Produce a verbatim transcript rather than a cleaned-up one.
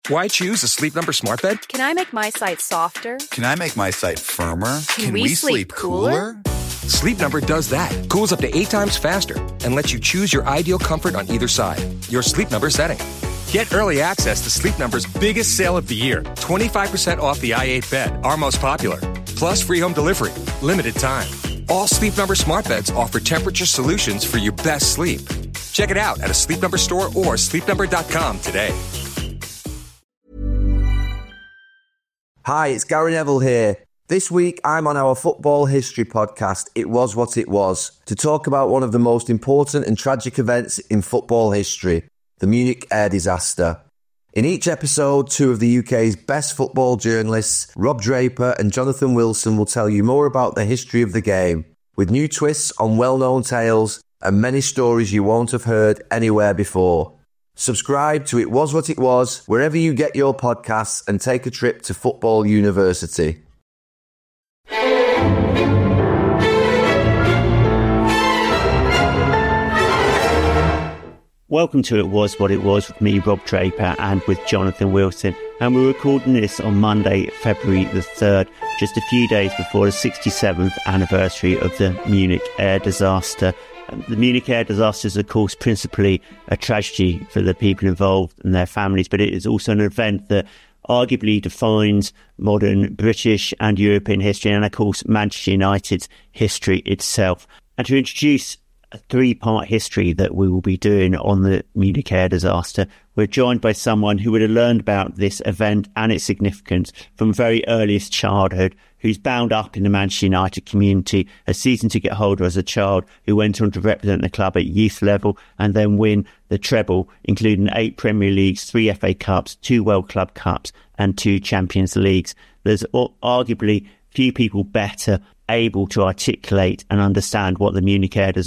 Why choose a Sleep Number smart bed? Can I make my site softer? Can I make my site firmer? Can, Can we, we sleep, sleep cooler? cooler? Sleep Number does that. Cools up to eight times faster and lets you choose your ideal comfort on either side. Your Sleep Number setting. Get early access to Sleep Number's biggest sale of the year. twenty-five percent off the i eight bed, our most popular. Plus free home delivery. Limited time. All Sleep Number smart beds offer temperature solutions for your best sleep. Check it out at a Sleep Number store or sleep number dot com today. Hi, it's Gary Neville here. This week, I'm on our football history podcast, It Was What It Was, to talk about one of the most important and tragic events in football history, the Munich air disaster. In each episode, two of the U K's best football journalists, Rob Draper and Jonathan Wilson, will tell you more about the history of the game, with new twists on well-known tales and many stories you won't have heard anywhere before. Subscribe to It Was What It Was wherever you get your podcasts and take a trip to Football University. Welcome to It Was What It Was with me, Rob Draper, and with Jonathan Wilson. And we're recording this on Monday, February the third, just a few days before the sixty-seventh anniversary of the Munich air disaster. The Munich air disaster is, of course, principally a tragedy for the people involved and their families, but it is also an event that arguably defines modern British and European history and, of course, Manchester United's history itself. And to introduce a three-part history that we will be doing on the Munich air disaster, we're joined by someone who would have learned about this event and its significance from very earliest childhood, who's bound up in the Manchester United community, a season ticket holder as a child, who went on to represent the club at youth level and then win the treble, including eight Premier Leagues, three F A Cups, two World Club Cups and two Champions Leagues. There's arguably few people better able to articulate and understand what the Munich air disaster